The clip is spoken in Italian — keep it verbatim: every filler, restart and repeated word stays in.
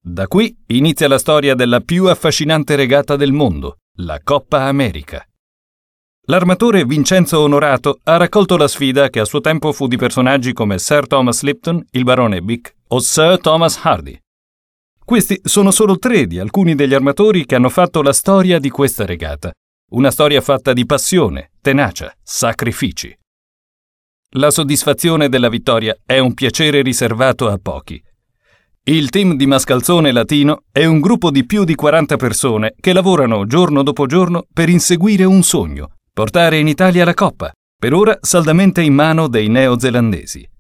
Da qui inizia la storia della più affascinante regata del mondo, la Coppa America. L'armatore Vincenzo Onorato ha raccolto la sfida che a suo tempo fu di personaggi come Sir Thomas Lipton, il barone Vic o Sir Thomas Hardy. Questi sono solo tre di alcuni degli armatori che hanno fatto la storia di questa regata. Una storia fatta di passione, tenacia, sacrifici. La soddisfazione della vittoria è un piacere riservato a pochi. Il team di Mascalzone Latino è un gruppo di più di quaranta persone che lavorano giorno dopo giorno per inseguire un sogno, portare in Italia la Coppa, per ora saldamente in mano dei neozelandesi.